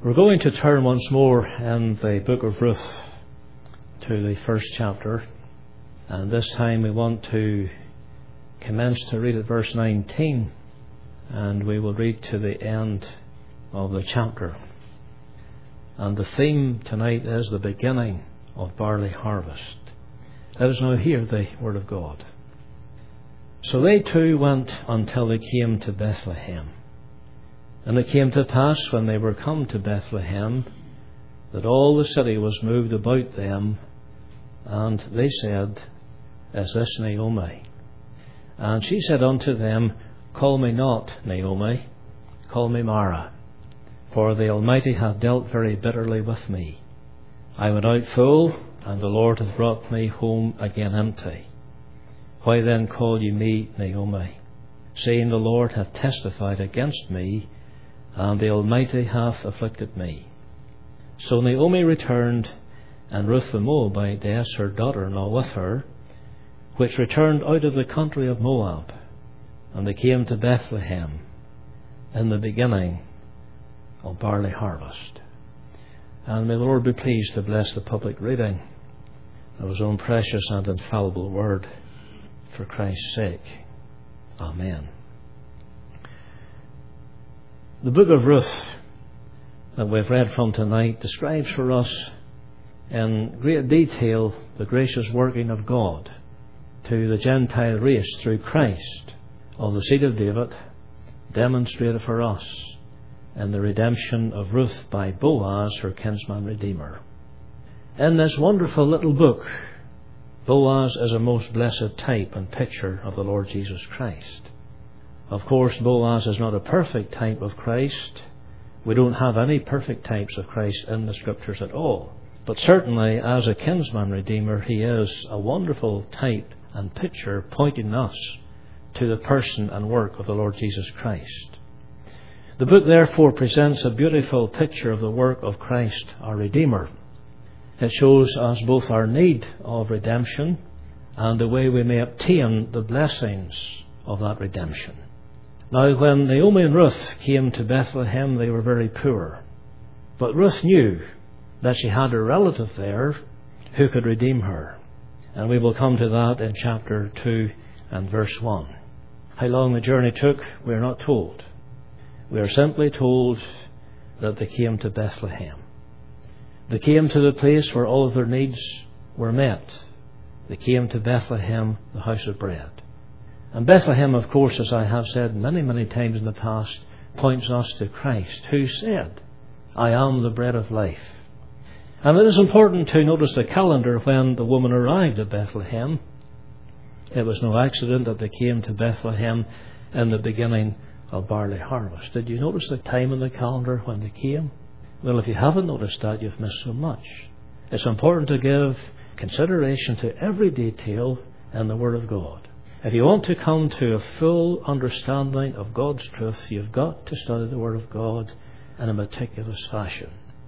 We're going to turn once more in the book of Ruth to the first chapter, and this time we want to commence to read at verse 19, and we will read to the end of the chapter. And the theme tonight is the beginning of barley harvest. Let us now hear the word of God. So they too went until they came to Bethlehem. And it came to pass, when they were come to Bethlehem, that all the city was moved about them, and they said, Is this Naomi? And she said unto them, Call me not Naomi, call me Mara, for the Almighty hath dealt very bitterly with me. I went out full, and the Lord hath brought me home again empty. Why then call ye me Naomi, seeing the Lord hath testified against me, and the Almighty hath afflicted me? So Naomi returned, and Ruth the Moabitess, her daughter-in-law, with her, which returned out of the country of Moab, and they came to Bethlehem in the beginning of barley harvest. And may the Lord be pleased to bless the public reading of His own precious and infallible word, for Christ's sake. Amen. The book of Ruth that we've read from tonight describes for us in great detail the gracious working of God to the Gentile race through Christ of the seed of David, demonstrated for us in the redemption of Ruth by Boaz, her kinsman redeemer. In this wonderful little book, Boaz is a most blessed type and picture of the Lord Jesus Christ. Of course, Boaz is not a perfect type of Christ. We don't have any perfect types of Christ in the Scriptures at all. But certainly, as a kinsman redeemer, he is a wonderful type and picture pointing us to the person and work of the Lord Jesus Christ. The book therefore presents a beautiful picture of the work of Christ, our Redeemer. It shows us both our need of redemption and the way we may obtain the blessings of that redemption. Now, when Naomi and Ruth came to Bethlehem, they were very poor. But Ruth knew that she had a relative there who could redeem her. And we will come to that in chapter 2 and verse 1. How long the journey took, we are not told. We are simply told that they came to Bethlehem. They came to the place where all of their needs were met. They came to Bethlehem, the house of bread. And Bethlehem, of course, as I have said many, many times in the past, points us to Christ, who said, I am the bread of life. And it is important to notice the calendar when the woman arrived at Bethlehem. It was no accident that they came to Bethlehem in the beginning of barley harvest. Did you notice the time in the calendar when they came? Well, if you haven't noticed that, you've missed so much. It's important to give consideration to every detail in the Word of God. If you want to come to a full understanding of God's truth, you've got to study the Word of God in a meticulous fashion.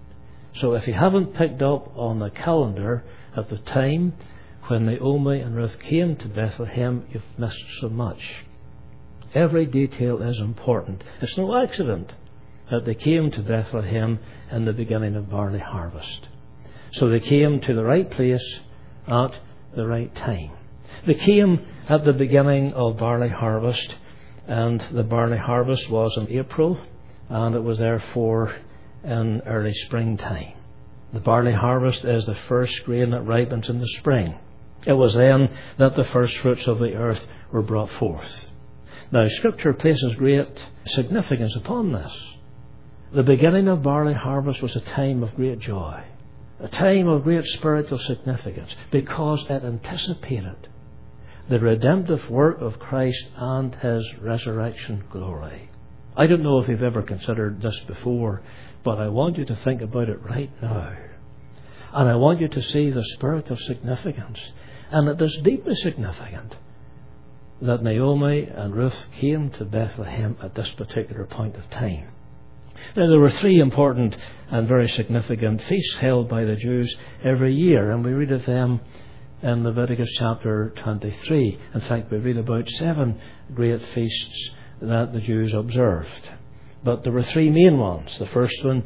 So if you haven't picked up on the calendar at the time when Naomi and Ruth came to Bethlehem, you've missed so much. Every detail is important. It's no accident that they came to Bethlehem in the beginning of barley harvest. So they came to the right place at the right time. They came at the beginning of barley harvest, and the barley harvest was in April, and it was therefore in early springtime. The barley harvest is the first grain that ripens in the spring. It was then that the first fruits of the earth were brought forth. Now, Scripture places great significance upon this. The beginning of barley harvest was a time of great joy, a time of great spiritual significance, because it anticipated the redemptive work of Christ and His resurrection glory. I don't know if you've ever considered this before, but I want you to think about it right now. And I want you to see the spiritual significance. And it is deeply significant that Naomi and Ruth came to Bethlehem at this particular point of time. Now, there were three important and very significant feasts held by the Jews every year, and we read of them in Leviticus chapter 23. In fact, we read about 7 great feasts that the Jews observed. But there were 3 main ones. The first one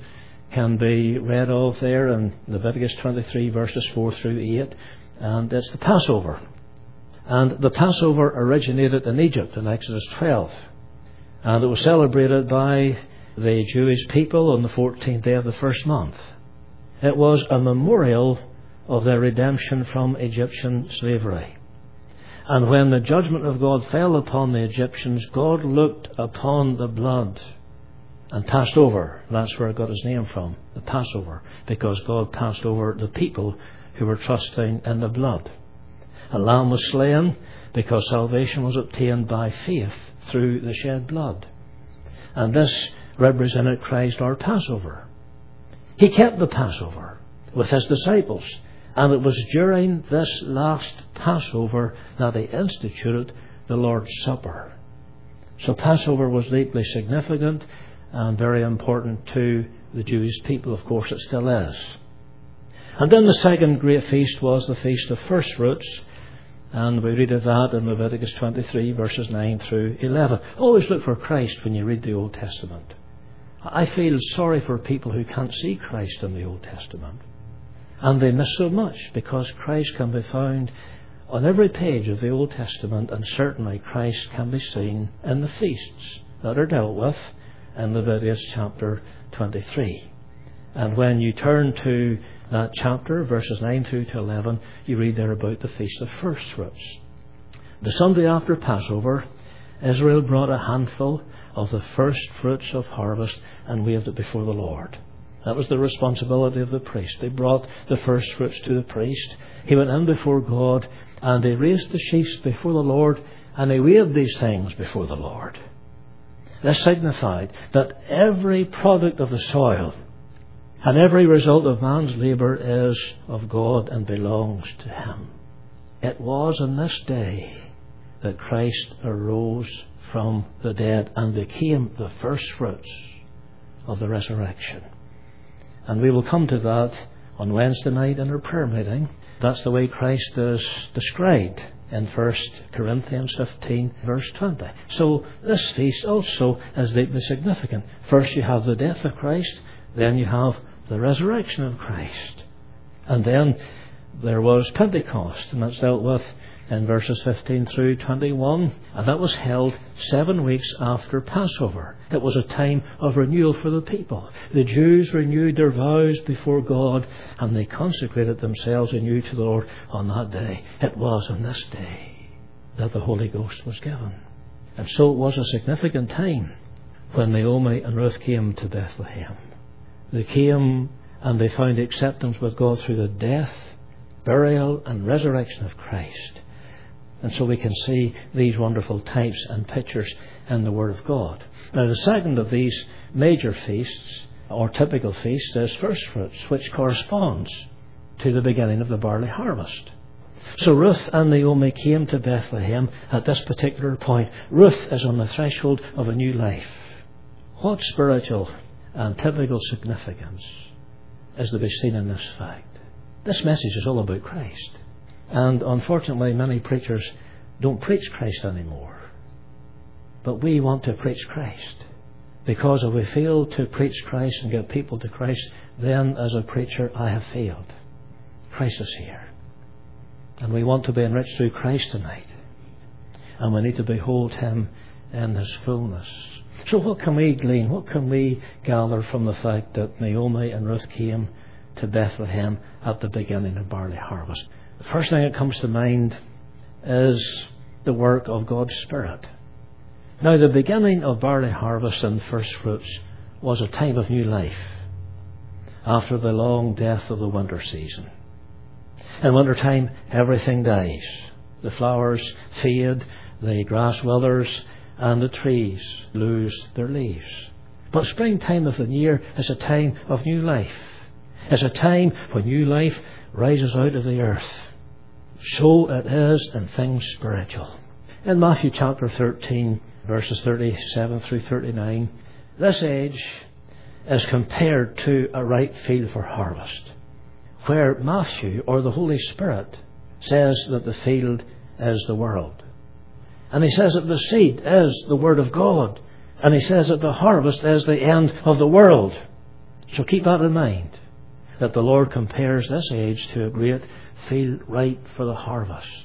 can be read of there in Leviticus 23 verses 4 through 8, and it's the Passover. And the Passover originated in Egypt in Exodus 12, and it was celebrated by the Jewish people on the 14th day of the first month. It was a memorial of their redemption from Egyptian slavery. And when the judgment of God fell upon the Egyptians, God looked upon the blood and passed over. That's where it got his name from, the Passover, because God passed over the people who were trusting in the blood. A lamb was slain because salvation was obtained by faith through the shed blood. And this represented Christ, our Passover. He kept the Passover with his disciples, and it was during this last Passover that he instituted the Lord's Supper. So Passover was deeply significant and very important to the Jewish people. Of course, it still is. And then the second great feast was the Feast of First Fruits, and we read of that in Leviticus 23 verses 9 through 11. Always look for Christ when you read the Old Testament. I feel sorry for people who can't see Christ in the Old Testament, and they miss so much, because Christ can be found on every page of the Old Testament, and certainly Christ can be seen in the feasts that are dealt with in Leviticus chapter 23. And when you turn to that chapter, verses 9 through to 11, you read there about the Feast of First Fruits. The Sunday after Passover, Israel brought a handful of the first fruits of harvest and waved it before the Lord. That was the responsibility of the priest. They brought the first fruits to the priest. He went in before God, and they raised the sheaves before the Lord, and they waved these things before the Lord. This signified that every product of the soil and every result of man's labour is of God and belongs to him. It was on this day that Christ arose from the dead and became the first fruits of the resurrection. And we will come to that on Wednesday night in our prayer meeting. That's the way Christ is described in 1 Corinthians 15 verse 20. So this feast also is deeply significant. First you have the death of Christ, then you have the resurrection of Christ. And then there was Pentecost, and that's dealt with in verses 15 through 21, and that was held 7 weeks after Passover. It was a time of renewal for the people. The Jews renewed their vows before God, and they consecrated themselves anew to the Lord on that day. It was on this day that the Holy Ghost was given. And so it was a significant time when Naomi and Ruth came to Bethlehem. They came and they found acceptance with God through the death, burial and resurrection of Christ. And so we can see these wonderful types and pictures in the Word of God. Now the second of these major feasts, or typical feasts, is First Fruits, which corresponds to the beginning of the barley harvest. So Ruth and Naomi came to Bethlehem at this particular point. Ruth is on the threshold of a new life. What spiritual and typical significance is to be seen in this fact? This message is all about Christ. And unfortunately, many preachers don't preach Christ anymore. But we want to preach Christ. Because if we fail to preach Christ and get people to Christ, then as a preacher, I have failed. Christ is here. And we want to be enriched through Christ tonight. And we need to behold Him in His fullness. So what can we glean? What can we gather from the fact that Naomi and Ruth came to Bethlehem at the beginning of barley harvest? The first thing that comes to mind is the work of God's Spirit. Now, the beginning of barley harvest and first fruits was a time of new life after the long death of the winter season. In winter time, everything dies. The flowers fade, the grass withers, and the trees lose their leaves. But springtime of the year is a time of new life. It's a time when new life rises out of the earth. So it is in things spiritual. In Matthew chapter 13, verses 37 through 39, this age is compared to a ripe field for harvest, where Matthew, or the Holy Spirit, says that the field is the world. And he says that the seed is the Word of God. And he says that the harvest is the end of the world. So keep that in mind, that the Lord compares this age to a great field ripe for the harvest.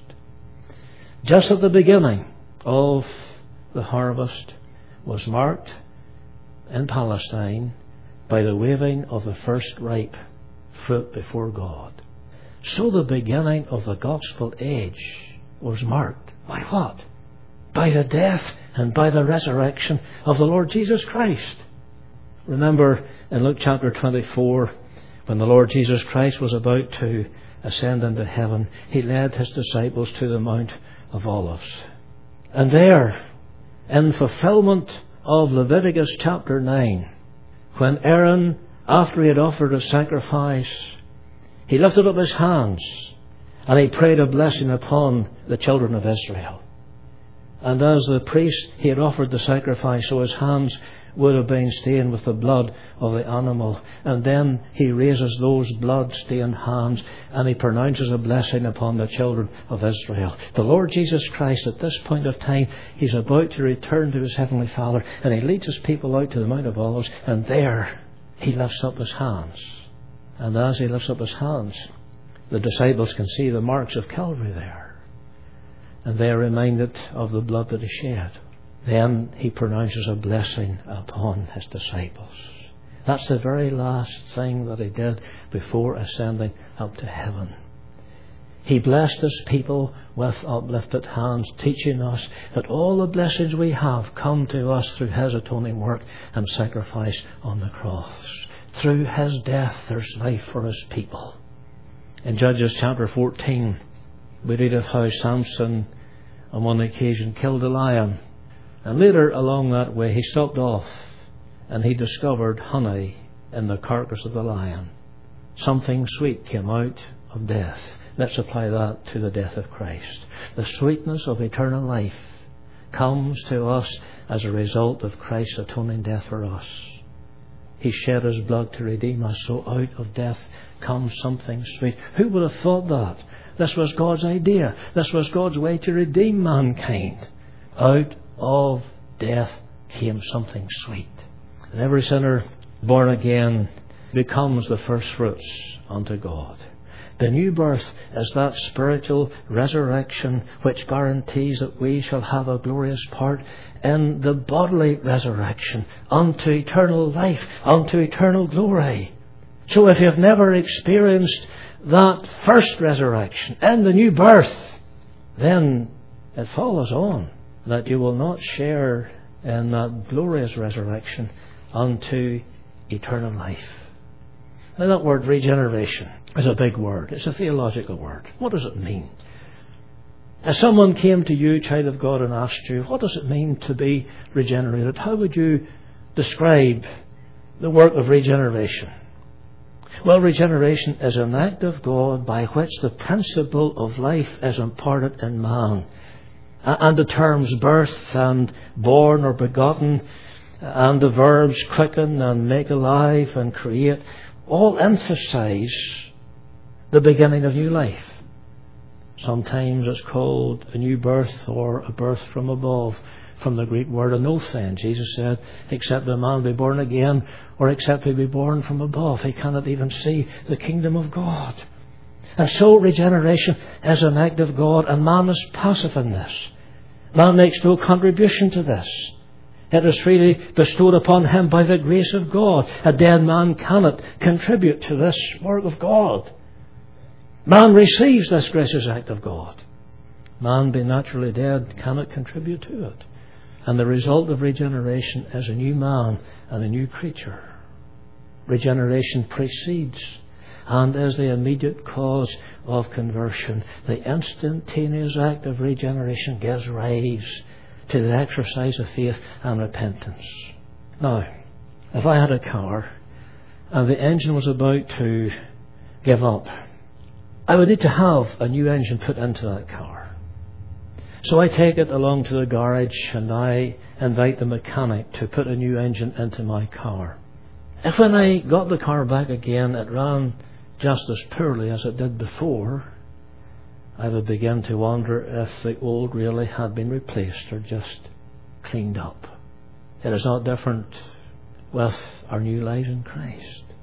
Just at the beginning of the harvest was marked in Palestine by the waving of the first ripe fruit before God. So the beginning of the gospel age was marked by what? By the death and by the resurrection of the Lord Jesus Christ. Remember in Luke chapter 24, when the Lord Jesus Christ was about to ascend into heaven, He led His disciples to the Mount of Olives. And there, in fulfillment of Leviticus chapter 9, when Aaron, after he had offered a sacrifice, he lifted up his hands and he prayed a blessing upon the children of Israel. And as the priest, he had offered the sacrifice, so his hands would have been stained with the blood of the animal. And then he raises those blood-stained hands and he pronounces a blessing upon the children of Israel. The Lord Jesus Christ, at this point of time, He's about to return to His Heavenly Father, and He leads His people out to the Mount of Olives, and there He lifts up His hands. And as He lifts up His hands, the disciples can see the marks of Calvary there. And they are reminded of the blood that He shed. Then He pronounces a blessing upon His disciples. That's the very last thing that He did before ascending up to heaven. He blessed His people with uplifted hands, teaching us that all the blessings we have come to us through His atoning work and sacrifice on the cross. Through His death there's life for His people. In Judges chapter 14, we read of how Samson on one occasion killed a lion. And later along that way he stopped off and he discovered honey in the carcass of the lion. Something sweet came out of death. Let's apply that to the death of Christ. The sweetness of eternal life comes to us as a result of Christ's atoning death for us. He shed His blood to redeem us, so out of death comes something sweet. Who would have thought that? This was God's idea. This was God's way to redeem mankind. Out of death came something sweet. And every sinner born again becomes the first fruits unto God. The new birth is that spiritual resurrection which guarantees that we shall have a glorious part in the bodily resurrection unto eternal life, unto eternal glory. So if you've never experienced that first resurrection and the new birth, then it follows on that you will not share in that glorious resurrection unto eternal life. Now that word regeneration is a big word. It's a theological word. What does it mean? If someone came to you, child of God, and asked you, what does it mean to be regenerated? How would you describe the work of regeneration? Well, regeneration is an act of God by which the principle of life is imparted in man. And the terms birth and born or begotten and the verbs quicken and make alive and create all emphasize the beginning of new life. Sometimes it's called a new birth or a birth from above, from the Greek word anothen. Jesus said, except a man be born again or except he be born from above, he cannot even see the kingdom of God. And so regeneration is an act of God, and man is passive in this. Man makes no contribution to this. It is freely bestowed upon him by the grace of God. A dead man cannot contribute to this work of God. Man receives this gracious act of God. Man, being naturally dead, cannot contribute to it. And the result of regeneration is a new man and a new creature. Regeneration precedes and is the immediate cause of conversion. The instantaneous act of regeneration gives rise to the exercise of faith and repentance. Now, if I had a car and the engine was about to give up, I would need to have a new engine put into that car. So I take it along to the garage and I invite the mechanic to put a new engine into my car. If when I got the car back again it ran just as poorly as it did before, I would begin to wonder if the old really had been replaced or just cleaned up. It is not different with our new lives in Christ.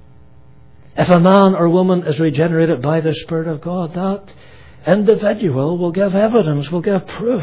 If a man or woman is regenerated by the Spirit of God, that individual will give evidence, will give proof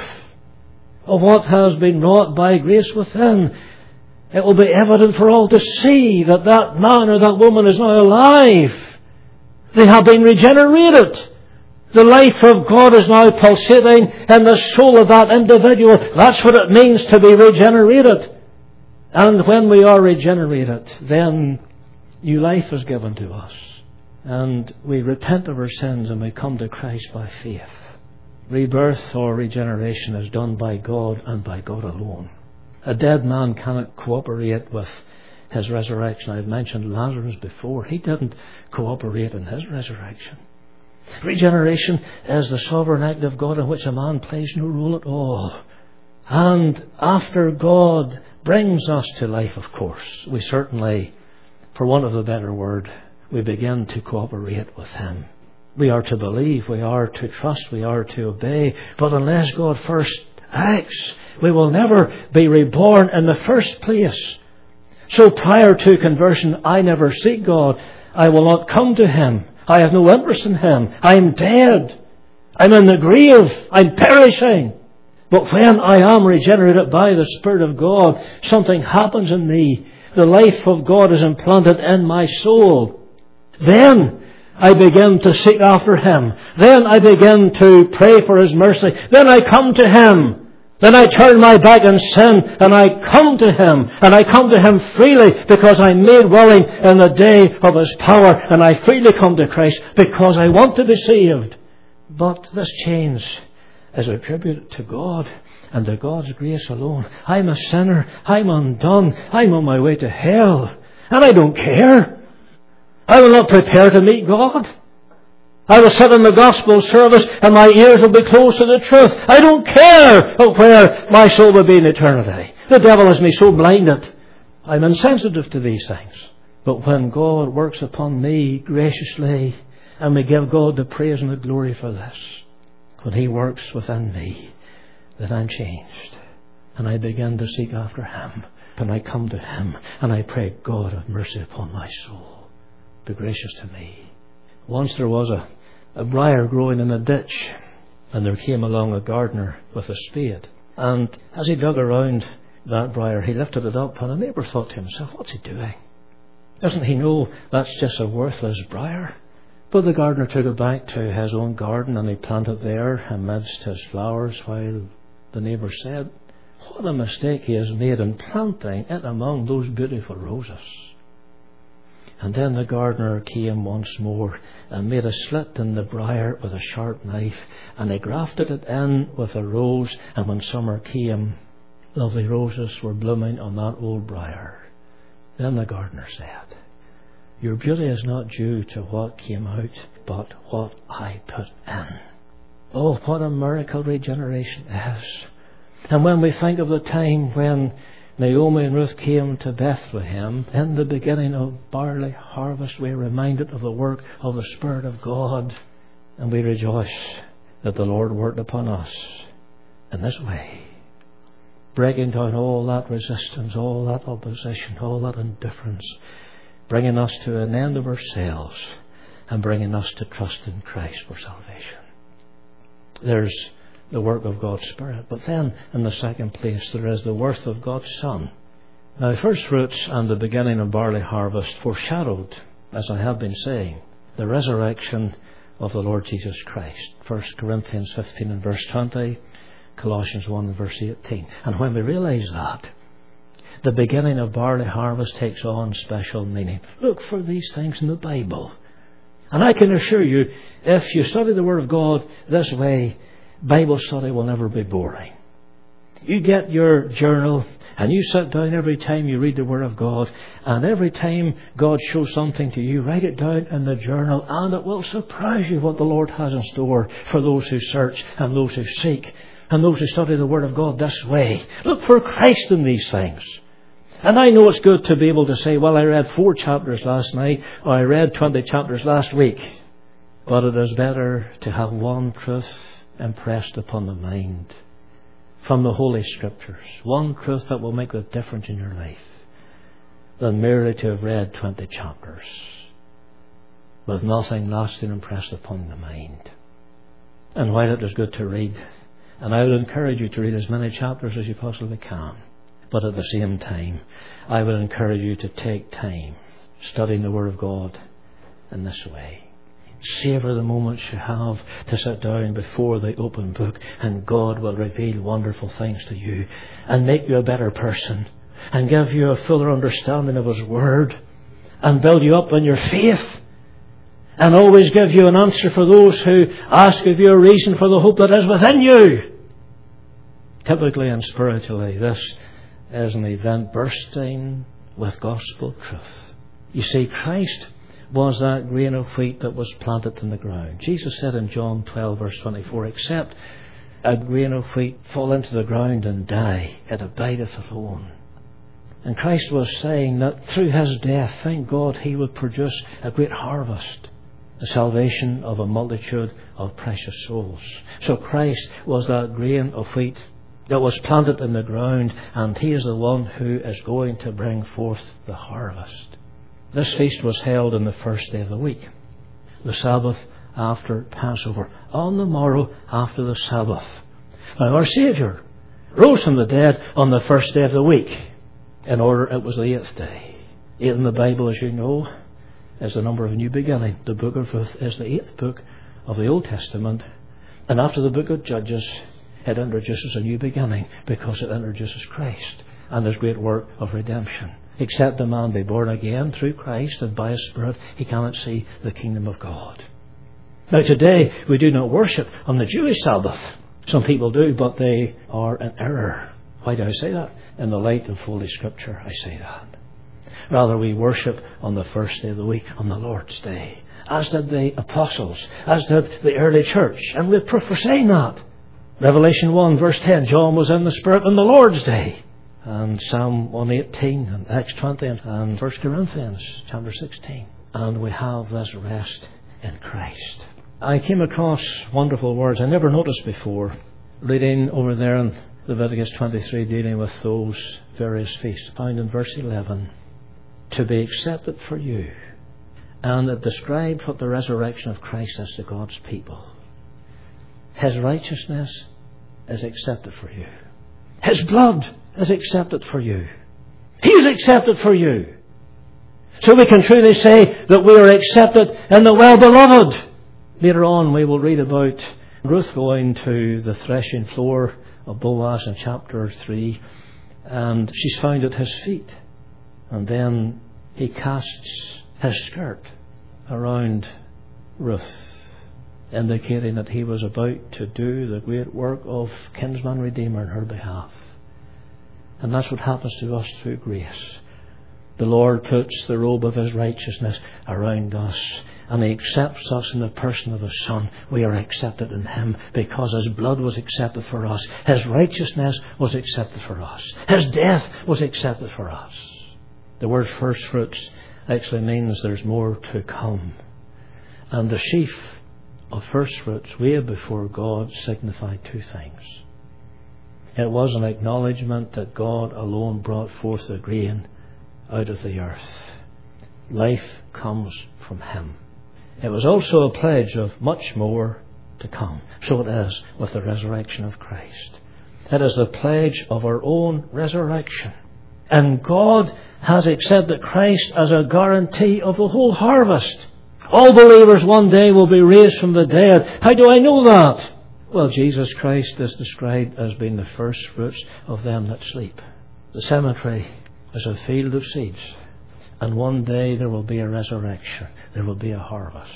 of what has been wrought by grace within. It will be evident for all to see that that man or that woman is now alive. They have been regenerated. The life of God is now pulsating in the soul of that individual. That's what it means to be regenerated. And when we are regenerated, then new life is given to us. And we repent of our sins and we come to Christ by faith. Rebirth or regeneration is done by God and by God alone. A dead man cannot cooperate with his resurrection. I've mentioned Lazarus before. He didn't cooperate in his resurrection. Regeneration is the sovereign act of God in which a man plays no role at all. And after God brings us to life, of course, we certainly, for want of a better word, we begin to cooperate with Him. We are to believe, we are to trust, we are to obey. But unless God first acts, we will never be reborn in the first place. So prior to conversion, I never seek God. I will not come to Him. I have no interest in Him. I am dead. I'm in the grave. I'm perishing. But when I am regenerated by the Spirit of God, something happens in me. The life of God is implanted in my soul. Then I begin to seek after Him. Then I begin to pray for His mercy. Then I come to Him. Then I turn my back on sin and I come to Him. And I come to Him freely because I'm made willing in the day of His power. And I freely come to Christ because I want to be saved. But this change is attributed to God and to God's grace alone. I'm a sinner. I'm undone. I'm on my way to hell. And I don't care. I will not prepare to meet God. I will sit in the gospel service and my ears will be closed to the truth. I don't care where my soul will be in eternity. The devil has me so blinded. I'm insensitive to these things. But when God works upon me graciously, and we give God the praise and the glory for this, when He works within me, then I'm changed. And I begin to seek after Him. And I come to Him and I pray, God, have mercy upon my soul. Be gracious to me. Once there was a briar growing in a ditch, and there came along a gardener with a spade. And as he dug around that briar, he lifted it up, and a neighbour thought to himself, what's he doing? Doesn't he know that's just a worthless briar? But the gardener took it back to his own garden, and he planted there amidst his flowers, while the neighbour said, what a mistake he has made in planting it among those beautiful roses. And then the gardener came once more and made a slit in the briar with a sharp knife, and he grafted it in with a rose, and when summer came, lovely roses were blooming on that old briar. Then the gardener said, your beauty is not due to what came out, but what I put in. Oh, what a miracle regeneration is. And when we think of the time when Naomi and Ruth came to Bethlehem, in the beginning of barley harvest, we are reminded of the work of the Spirit of God, and we rejoice that the Lord worked upon us in this way, breaking down all that resistance, all that opposition, all that indifference, bringing us to an end of ourselves and bringing us to trust in Christ for salvation. There's the work of God's Spirit. But then, in the second place, there is the worth of God's Son. Now, first fruits and the beginning of barley harvest foreshadowed, as I have been saying, the resurrection of the Lord Jesus Christ. 1 Corinthians 15 and verse 20, Colossians 1 and verse 18. And when we realise that, the beginning of barley harvest takes on special meaning. Look for these things in the Bible. And I can assure you, if you study the Word of God this way, Bible study will never be boring. You get your journal and you sit down every time you read the Word of God, and every time God shows something to you, write it down in the journal, and it will surprise you what the Lord has in store for those who search and those who seek and those who study the Word of God this way. Look for Christ in these things. And I know it's good to be able to say, well, I read 4 chapters last night, or I read 20 chapters last week. But it is better to have one truth impressed upon the mind from the Holy Scriptures, one truth that will make the difference in your life, than merely to have read 20 chapters. with nothing lasting impressed upon the mind. And while it is good to read, and I would encourage you to read as many chapters as you possibly can, but at the same time, I would encourage you to take time studying the Word of God in this way. Savour the moments you have to sit down before the open book, and God will reveal wonderful things to you and make you a better person and give you a fuller understanding of His Word and build you up in your faith and always give you an answer for those who ask of you a reason for the hope that is within you. Typically and spiritually, this is an event bursting with gospel truth. You see, Christ was that grain of wheat that was planted in the ground. Jesus said in John 12 verse 24, except a grain of wheat fall into the ground and die, it abideth alone. And Christ was saying that through His death, thank God, He would produce a great harvest, the salvation of a multitude of precious souls. So Christ was that grain of wheat that was planted in the ground, and He is the one who is going to bring forth the harvest. This feast was held on the first day of the week, the Sabbath after Passover, on the morrow after the Sabbath. Now our Saviour rose from the dead on the first day of the week. In order, it was the 8th day. 8 in the Bible, as you know, is the number of a new beginning. The book of Ruth is the 8th book of the Old Testament, and after the book of Judges, it introduces a new beginning because it introduces Christ and His great work of redemption. Except a man be born again through Christ and by His Spirit, he cannot see the kingdom of God. Now today we do not worship on the Jewish Sabbath. Some people do, but they are in error. Why do I say that? In the light of Holy Scripture I say that. Rather, we worship on the first day of the week, on the Lord's Day, as did the apostles, as did the early church, and we're saying that. Revelation 1 verse 10, John was in the Spirit on the Lord's Day. And Psalm 118 and Acts 20 and 1 Corinthians chapter 16. And we have this rest in Christ. I came across wonderful words I never noticed before, reading over there in Leviticus 23, dealing with those various feasts, found in verse 11. To be accepted for you. And it described what the resurrection of Christ is to God's people. His righteousness is accepted for you. His blood is accepted for you. He is accepted for you. So we can truly say that we are accepted in the well-beloved. Later on we will read about Ruth going to the threshing floor of Boaz in chapter 3, and she's found at his feet. And then he casts his skirt around Ruth, indicating that he was about to do the great work of kinsman redeemer in her behalf. And that's what happens to us through grace. The Lord puts the robe of His righteousness around us, and He accepts us in the person of His Son. We are accepted in Him because His blood was accepted for us. His righteousness was accepted for us. His death was accepted for us. The word first fruits actually means there's more to come. And the sheaf of first fruits way before God signified two things. It was an acknowledgement that God alone brought forth the grain out of the earth. Life comes from Him. It was also a pledge of much more to come. So it is with the resurrection of Christ. It is the pledge of our own resurrection. And God has accepted Christ as a guarantee of the whole harvest. All believers one day will be raised from the dead. How do I know that? Well, Jesus Christ is described as being the first fruits of them that sleep. The cemetery is a field of seeds. And one day there will be a resurrection. There will be a harvest.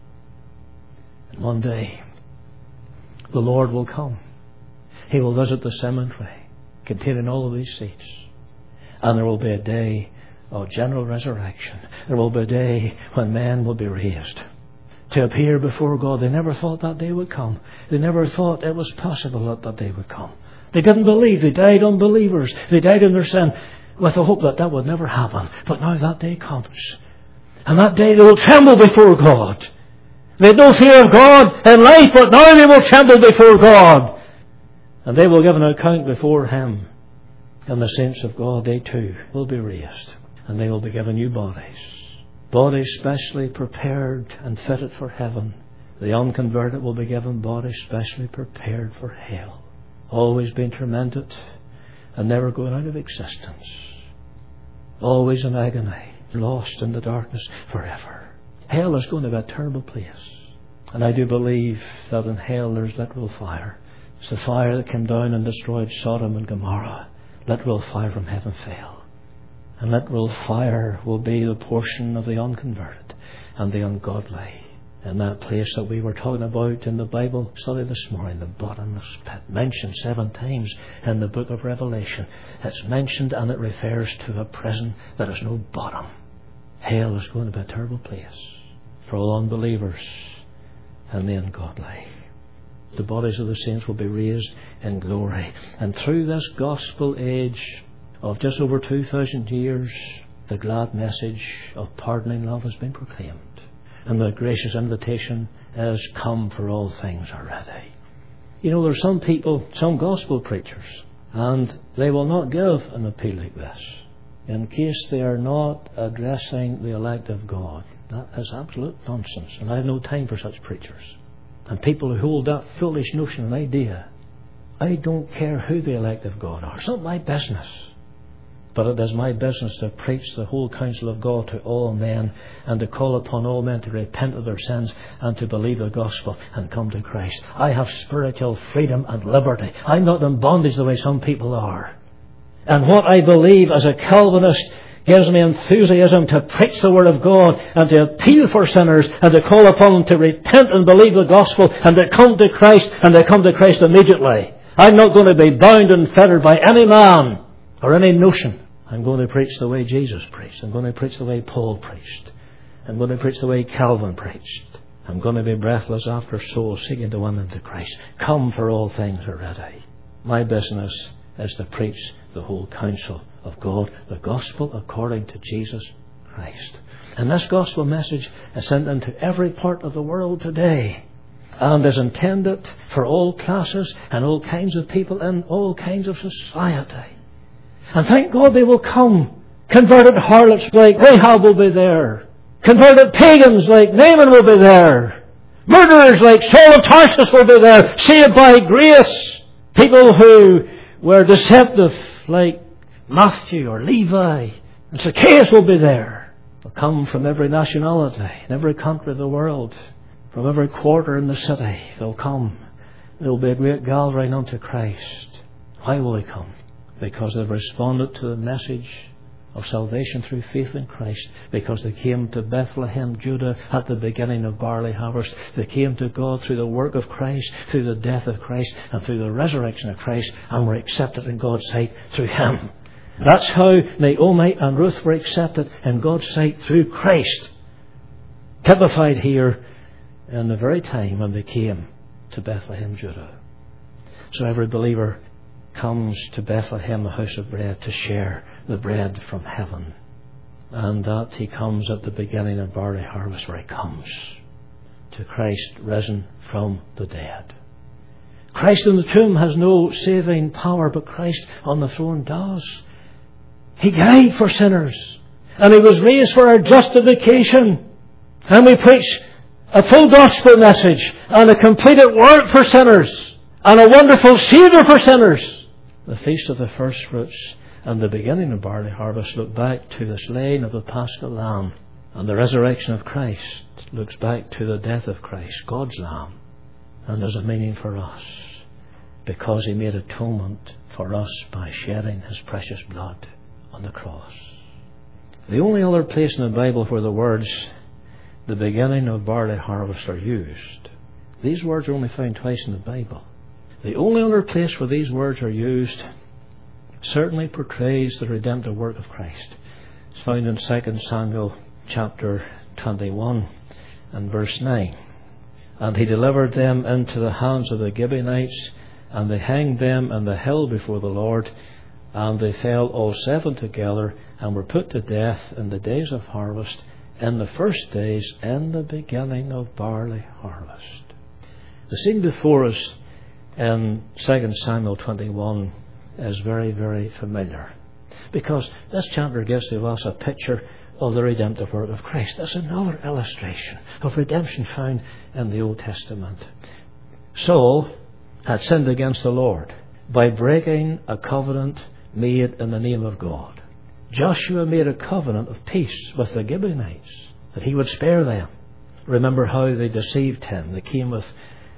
And one day the Lord will come. He will visit the cemetery containing all of these seeds. And there will be a day of general resurrection. There will be a day when men will be raised to appear before God. They never thought that day would come. They never thought it was possible that that day would come. They didn't believe. They died unbelievers. They died in their sin with the hope that that would never happen. But now that day comes. And that day they will tremble before God. They had no fear of God in life, but now they will tremble before God. And they will give an account before Him. And the saints of God, they too will be raised. And they will be given new bodies. Bodies specially prepared and fitted for heaven. The unconverted will be given bodies specially prepared for hell. Always being tormented and never going out of existence. Always in agony, lost in the darkness forever. Hell is going to be a terrible place. And I do believe that in hell there's literal fire. It's the fire that came down and destroyed Sodom and Gomorrah. Literal fire from heaven fell. And literal fire will be the portion of the unconverted and the ungodly. In that place that we were talking about in the Bible study this morning, the bottomless pit, mentioned 7 times in the book of Revelation. It's mentioned and it refers to a prison that has no bottom. Hell is going to be a terrible place for all unbelievers and the ungodly. The bodies of the saints will be raised in glory. And through this gospel age of just over 2,000 years, the glad message of pardoning love has been proclaimed. And the gracious invitation has come, for all things are ready. You know, there's some people, some gospel preachers, and they will not give an appeal like this in case they are not addressing the elect of God. That is absolute nonsense, and I have no time for such preachers. And people who hold that foolish notion and idea. I don't care who the elect of God are. It's not my business. But it is my business to preach the whole counsel of God to all men, and to call upon all men to repent of their sins and to believe the gospel and come to Christ. I have spiritual freedom and liberty. I'm not in bondage the way some people are. And what I believe as a Calvinist gives me enthusiasm to preach the word of God and to appeal for sinners and to call upon them to repent and believe the gospel and to come to Christ, and to come to Christ immediately. I'm not going to be bound and fettered by any man or any notion. I'm going to preach the way Jesus preached. I'm going to preach the way Paul preached. I'm going to preach the way Calvin preached. I'm going to be breathless after souls seeking to win them to Christ. Come, for all things are ready. My business is to preach the whole counsel of God, the gospel according to Jesus Christ. And this gospel message is sent into every part of the world today, and is intended for all classes and all kinds of people in all kinds of society. And thank God they will come. Converted harlots like Rahab will be there. Converted pagans like Naaman will be there. Murderers like Saul of Tarsus will be there, saved by grace. People who were deceptive like Matthew or Levi and Zacchaeus will be there. They'll come from every nationality, in every country of the world, from every quarter in the city. They'll come. There will be a great gathering unto Christ. Why will they come? Because they've responded to the message of salvation through faith in Christ. Because they came to Bethlehem, Judah, at the beginning of barley harvest. They came to God through the work of Christ, through the death of Christ, and through the resurrection of Christ, and were accepted in God's sight through Him. That's how Naomi and Ruth were accepted in God's sight through Christ. Typified here in the very time when they came to Bethlehem, Judah. So every believer comes to Bethlehem, the house of bread, to share the bread from heaven. And that he comes at the beginning of barley harvest, where he comes to Christ risen from the dead. Christ in the tomb has no saving power, but Christ on the throne does. He died for sinners, and He was raised for our justification. And we preach a full gospel message and a completed work for sinners and a wonderful Saviour for sinners. The Feast of the First Fruits and the beginning of barley harvest look back to the slaying of the Paschal Lamb, and the resurrection of Christ looks back to the death of Christ, God's Lamb. And there's a meaning for us, because He made atonement for us by shedding His precious blood on the cross. The only other place in the Bible where the words the beginning of barley harvest are used, these words are only found twice in the Bible. The only other place where these words are used certainly portrays the redemptive work of Christ. It's found in 2 Samuel chapter 21 and verse 9. And He delivered them into the hands of the Gibeonites, and they hanged them in the hill before the Lord. And they fell all 7 together, and were put to death in the days of harvest, in the first days, in the beginning of barley harvest. The scene before us in 2 Samuel 21 is very, very familiar, because this chapter gives to us a picture of the redemptive work of Christ. That's another illustration of redemption found in the Old Testament. Saul had sinned against the Lord by breaking a covenant made in the name of God. Joshua made a covenant of peace with the Gibeonites, that he would spare them. Remember how they deceived him. They came with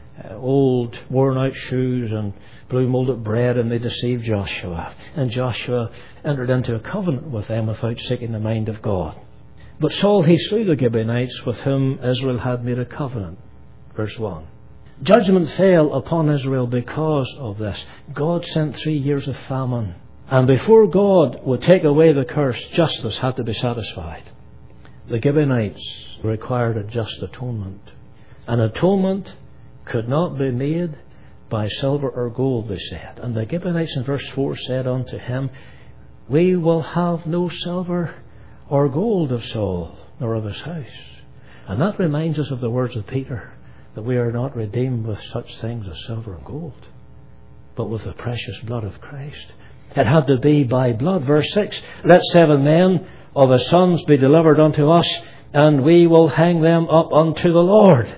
old worn out shoes and blue moulded bread, and they deceived Joshua. And Joshua entered into a covenant with them without seeking the mind of God. But Saul, he slew the Gibeonites with whom Israel had made a covenant. Verse 1. Judgment fell upon Israel because of this. God sent 3 years of famine. And before God would take away the curse, justice had to be satisfied. The Gibeonites required a just atonement. An atonement could not be made by silver or gold, they said. And the Gibeonites in verse 4 said unto him, We will have no silver or gold of Saul, nor of his house. And that reminds us of the words of Peter, that we are not redeemed with such things as silver and gold, but with the precious blood of Christ. It had to be by blood. Verse 6, Let 7 men of his sons be delivered unto us, and we will hang them up unto the Lord.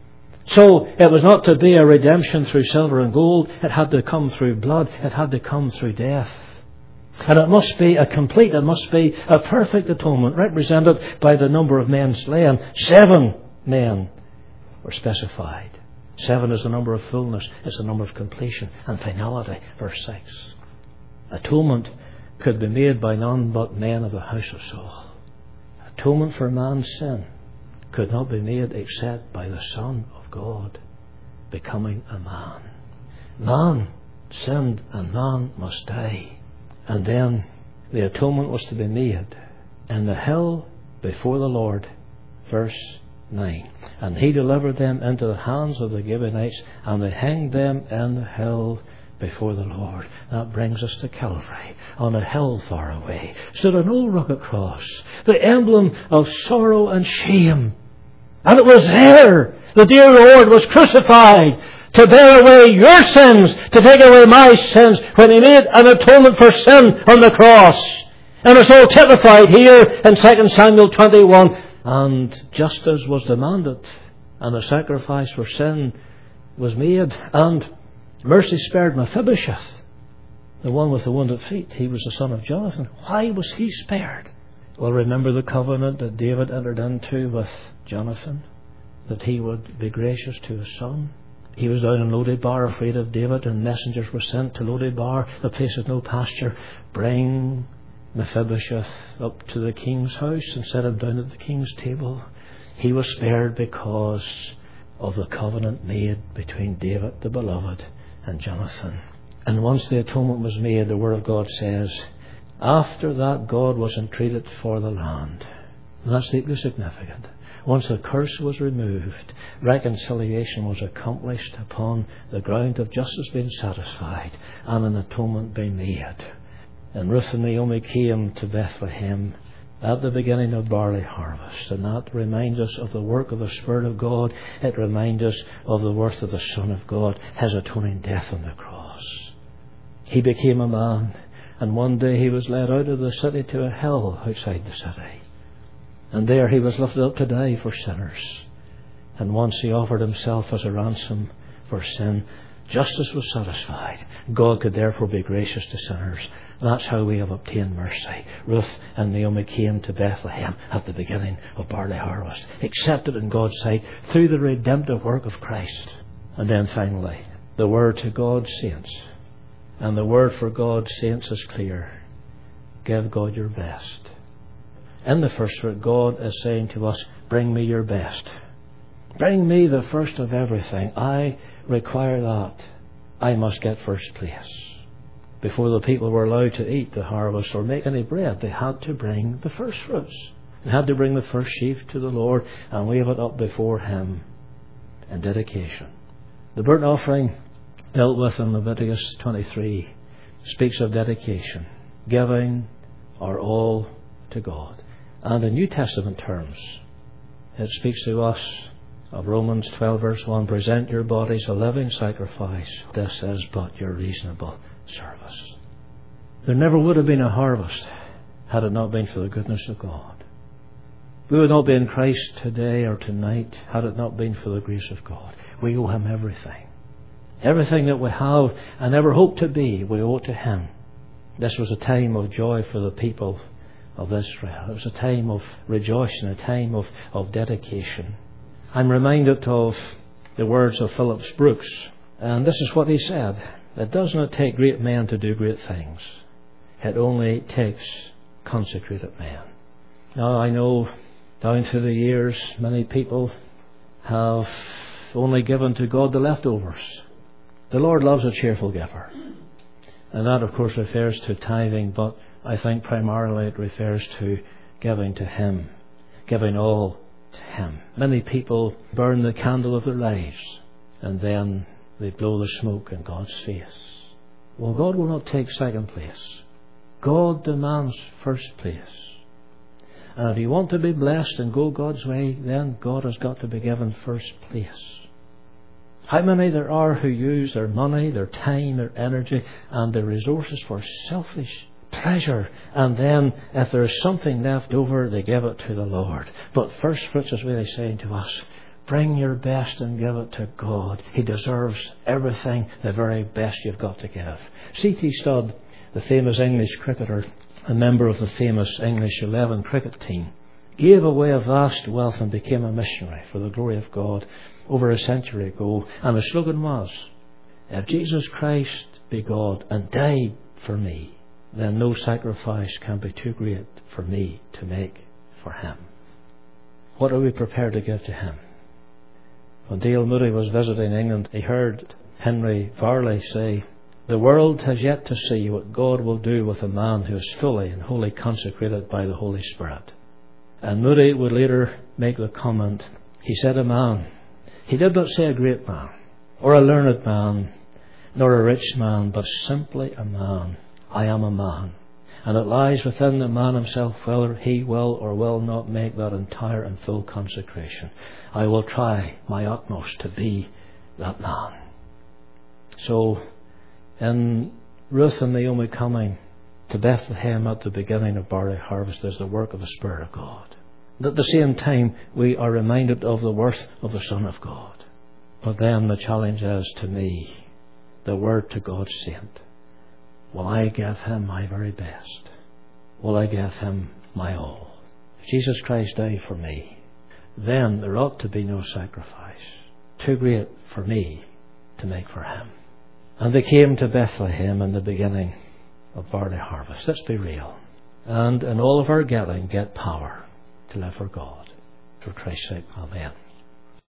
So it was not to be a redemption through silver and gold. It had to come through blood. It had to come through death. And it must be a complete, it must be a perfect atonement, represented by the number of men slain. 7 men were specified. 7 is the number of fullness. It's the number of completion and finality. Verse 6. Atonement could be made by none but men of the house of Saul. Atonement for man's sin could not be made except by the Son of God becoming a man. Man sinned and man must die. And then the atonement was to be made in the hill before the Lord. Verse 9. And he delivered them into the hands of the Gibeonites, and they hanged them in the hill before the Lord. That brings us to Calvary. On a hill far away stood an old rugged cross, the emblem of sorrow and shame. And it was there the dear Lord was crucified to bear away your sins, to take away my sins, when he made an atonement for sin on the cross. And it's all typified here in 2 Samuel 21. And justice was demanded, and a sacrifice for sin was made, and mercy spared Mephibosheth, the one with the wounded feet. He was the son of Jonathan. Why was he spared? Well, remember the covenant that David entered into with Jonathan, that he would be gracious to his son. He was down in Lodebar afraid of David, and messengers were sent to Lodebar, the place of no pasture. Bring Mephibosheth up to the king's house and set him down at the king's table. He was spared because of the covenant made between David the beloved and Jonathan. And once the atonement was made, the Word of God says, after that God was entreated for the land. And that's deeply significant. Once the curse was removed, reconciliation was accomplished upon the ground of justice being satisfied and an atonement being made. And Ruth and Naomi came to Bethlehem at the beginning of barley harvest, and that reminds us of the work of the Spirit of God. It reminds us of the worth of the Son of God, his atoning death on the cross. He became a man, and one day he was led out of the city to a hill outside the city. And there he was lifted up to die for sinners. And once he offered himself as a ransom for sin, justice was satisfied. God could therefore be gracious to sinners. That's how we have obtained mercy. Ruth and Naomi came to Bethlehem at the beginning of barley harvest, accepted in God's sight through the redemptive work of Christ. And then finally, the word to God's saints. And the word for God's saints is clear. Give God your best. In the first fruit, God is saying to us, bring me your best. Bring me the first of everything. I require that. I must get first place. Before the people were allowed to eat the harvest or make any bread, they had to bring the first fruits. They had to bring the first sheaf to the Lord and wave it up before Him in dedication. The burnt offering dealt with in Leviticus 23 speaks of dedication, giving our all to God. And in New Testament terms, it speaks to us of Romans 12 verse 1, present your bodies a living sacrifice. This is but your reasonable service. There never would have been a harvest had it not been for the goodness of God. We would not be in Christ today or tonight had it not been for the grace of God. We owe Him everything. Everything that we have and ever hope to be, we owe it to Him. This was a time of joy for the people of Israel. It was a time of rejoicing, a time of dedication. I'm reminded of the words of Phillips Brooks, and this is what he said: "It does not take great men to do great things. It only takes consecrated men." Now, I know down through the years many people have only given to God the leftovers. The Lord loves a cheerful giver. And that, of course, refers to tithing, but I think primarily it refers to giving to Him, giving all to Him. Many people burn the candle of their lives and then they blow the smoke in God's face. Well, God will not take second place. God demands first place. And if you want to be blessed and go God's way, then God has got to be given first place. How many there are who use their money, their time, their energy and their resources for selfish pleasure, and then if there is something left over, they give it to the Lord. But first fruits is really saying to us, bring your best and give it to God. He deserves everything, the very best you've got to give. C.T. Studd, the famous English cricketer, a member of the famous English 11 cricket team, gave away a vast wealth and became a missionary for the glory of God over a century ago. And the slogan was, "If Jesus Christ be God and died for me, then no sacrifice can be too great for me to make for Him." What are we prepared to give to Him? When D.L. Moody was visiting England, he heard Henry Varley say, "The world has yet to see what God will do with a man who is fully and wholly consecrated by the Holy Spirit." And Moody would later make the comment, he said, "A man." He did not say a great man, or a learned man, nor a rich man, but simply a man. "I am a man." And it lies within the man himself whether he will or will not make that entire and full consecration. I will try my utmost to be that man. So, in Ruth and Naomi coming to Bethlehem at the beginning of barley harvest, there's the work of the Spirit of God. And at the same time, we are reminded of the worth of the Son of God. But then the challenge is to me, the word to God's saint. Will I give Him my very best? Will I give Him my all? If Jesus Christ died for me, then there ought to be no sacrifice too great for me to make for Him. And they came to Bethlehem in the beginning of barley harvest. Let's be real. And in all of our getting, get power to live for God. For Christ's sake, amen.